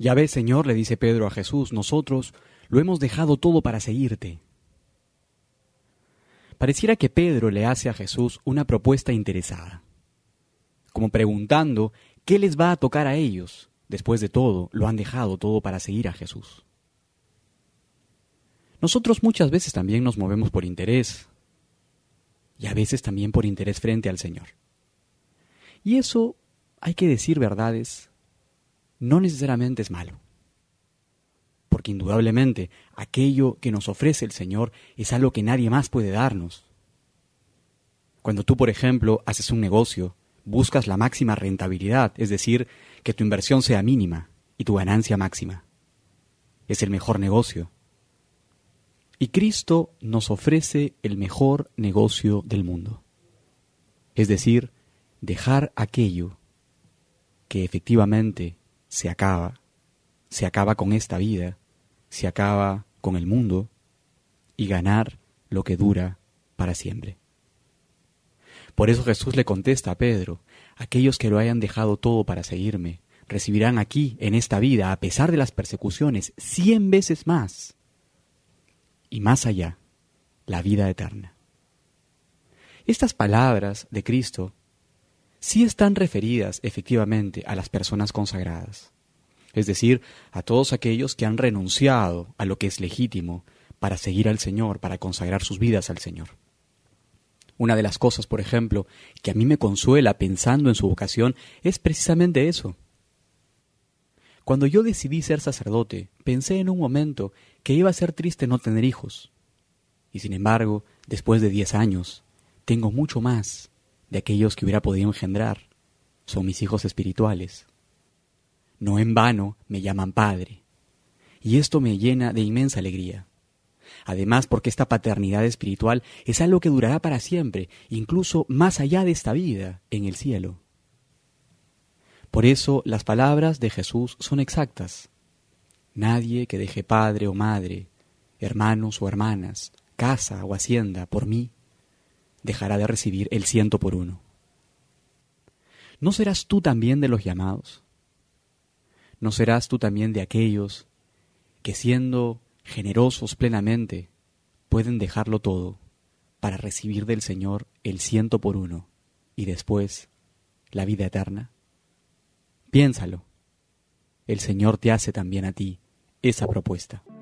Ya ves, Señor, le dice Pedro a Jesús, nosotros lo hemos dejado todo para seguirte. Pareciera que Pedro le hace a Jesús una propuesta interesada, como preguntando qué les va a tocar a ellos. Después de todo, lo han dejado todo para seguir a Jesús. Nosotros muchas veces también nos movemos por interés, y a veces también por interés frente al Señor. Y eso, hay que decir verdades, no necesariamente es malo. Porque indudablemente aquello que nos ofrece el Señor es algo que nadie más puede darnos. Cuando tú, por ejemplo, haces un negocio, buscas la máxima rentabilidad, es decir, que tu inversión sea mínima y tu ganancia máxima. Es el mejor negocio. Y Cristo nos ofrece el mejor negocio del mundo. Es decir, dejar aquello que efectivamente se acaba con esta vida, se acaba con el mundo, y ganar lo que dura para siempre. Por eso Jesús le contesta a Pedro, aquellos que lo hayan dejado todo para seguirme, recibirán aquí, en esta vida, a pesar de las persecuciones, 100 veces más, y más allá, la vida eterna. Estas palabras de Cristo sí están referidas efectivamente a las personas consagradas, es decir, a todos aquellos que han renunciado a lo que es legítimo para seguir al Señor, para consagrar sus vidas al Señor. Una de las cosas, por ejemplo, que a mí me consuela pensando en su vocación es precisamente eso. Cuando yo decidí ser sacerdote, pensé en un momento que iba a ser triste no tener hijos. Y sin embargo, después de 10 años, tengo mucho más de aquellos que hubiera podido engendrar. Son mis hijos espirituales. No en vano me llaman padre. Y esto me llena de inmensa alegría. Además, porque esta paternidad espiritual es algo que durará para siempre, incluso más allá de esta vida, en el cielo. Por eso las palabras de Jesús son exactas. Nadie que deje padre o madre, hermanos o hermanas, casa o hacienda por mí, dejará de recibir el 100 por 1. ¿No serás tú también de los llamados? ¿No serás tú también de aquellos que, siendo generosos plenamente, pueden dejarlo todo para recibir del Señor el 100 por 1 y después la vida eterna? Piénsalo. El Señor te hace también a ti esa propuesta.